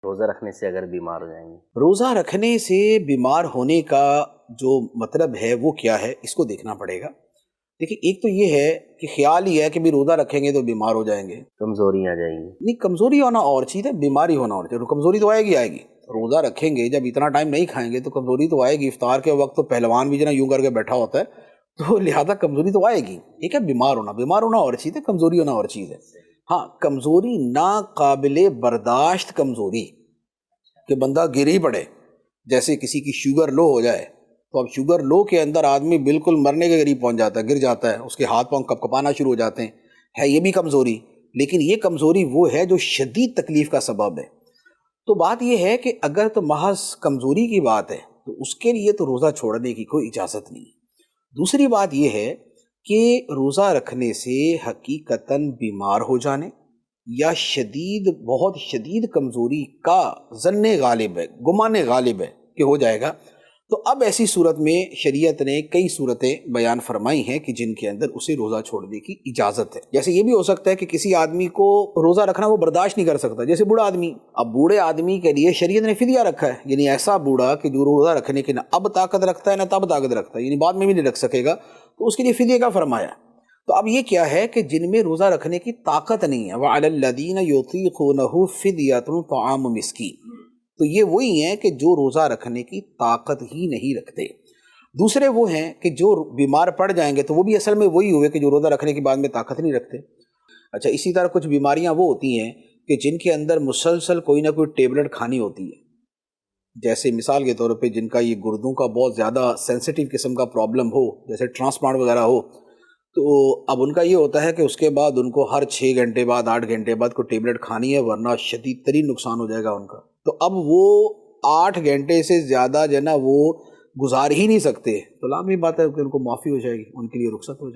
روزہ رکھنے سے اگر بیمار ہو جائیں گے؟ روزہ رکھنے سے بیمار ہونے کا جو مطلب ہے وہ کیا ہے، اس کو دیکھنا پڑے گا۔ دیکھیں، ایک تو یہ ہے کہ خیال ہی ہے کہ بھی روزہ رکھیں گے تو بیمار ہو جائیں گے، کمزوری آ جائے گی۔ نہیں، کمزوری ہونا اور چیز ہے، بیماری ہونا اور چیز ہے۔ کمزوری تو آئے گی روزہ رکھیں گے، جب اتنا ٹائم نہیں کھائیں گے تو کمزوری تو آئے گی۔ افطار کے وقت تو پہلوان بھی یوں کر کے بیٹھا ہوتا ہے، تو لہٰذا کمزوری تو آئے گی۔ ایک ہے بیمار ہونا اور چیز ہے، کمزوری ہونا اور چیز ہے۔ ہاں، کمزوری ناقابل برداشت کمزوری کہ بندہ گر ہی پڑے، جیسے کسی کی شوگر لو ہو جائے تو اب شوگر لو کے اندر آدمی بالکل مرنے کے قریب پہنچ جاتا ہے، گر جاتا ہے، اس کے ہاتھ پاؤں کپکپانا شروع ہو جاتے ہیں، ہے یہ بھی کمزوری۔ لیکن یہ کمزوری وہ ہے جو شدید تکلیف کا سبب ہے۔ تو بات یہ ہے کہ اگر تو محض کمزوری کی بات ہے تو اس کے لیے تو روزہ چھوڑنے کی کوئی اجازت نہیں۔ دوسری بات یہ ہے کہ روزہ رکھنے سے حقیقتاً بیمار ہو جانے یا بہت شدید کمزوری کا ظن غالب ہے، گمان غالب ہے کہ ہو جائے گا، تو اب ایسی صورت میں شریعت نے کئی صورتیں بیان فرمائی ہیں کہ جن کے اندر اسے روزہ چھوڑنے کی اجازت ہے۔ جیسے یہ بھی ہو سکتا ہے کہ کسی آدمی کو روزہ رکھنا وہ برداشت نہیں کر سکتا، جیسے بوڑھا آدمی۔ اب بوڑھے آدمی کے لیے شریعت نے فدیہ رکھا ہے، یعنی ایسا بوڑھا کہ جو روزہ رکھنے کی نہ اب طاقت رکھتا ہے نہ تب طاقت رکھتا ہے، یعنی بعد میں بھی نہیں رکھ سکے گا، تو اس کے لیے فدیہ کا فرمایا۔ تو اب یہ کیا ہے کہ جن میں روزہ رکھنے کی طاقت نہیں ہے، وَعَلَى الَّذِينَ يُطِيقُونَهُ فِدْيَةٌ طَعَامُ مِسْكِينٍ، تو یہ وہی ہیں کہ جو روزہ رکھنے کی طاقت ہی نہیں رکھتے۔ دوسرے وہ ہیں کہ جو بیمار پڑ جائیں گے، تو وہ بھی اصل میں وہی ہوئے کہ جو روزہ رکھنے کے بعد میں طاقت نہیں رکھتے۔ اچھا، اسی طرح کچھ بیماریاں وہ ہوتی ہیں کہ جن کے اندر مسلسل کوئی نہ کوئی ٹیبلٹ کھانی ہوتی ہے، جیسے مثال کے طور پہ جن کا یہ گردوں کا بہت زیادہ سینسیٹیو قسم کا پرابلم ہو، جیسے ٹرانسپلانٹ وغیرہ ہو، تو اب ان کا یہ ہوتا ہے کہ اس کے بعد ان کو ہر 6 گھنٹے بعد 8 گھنٹے بعد کوئی ٹیبلٹ کھانی ہے، ورنہ شدید ترین نقصان ہو جائے گا ان کا۔ تو اب وہ 8 گھنٹے سے زیادہ جو ہے نا وہ گزار ہی نہیں سکتے، تو لازمی بات ہے کہ ان کو معافی ہو جائے گی، ان کے لیے رخصت ہو جائے گی۔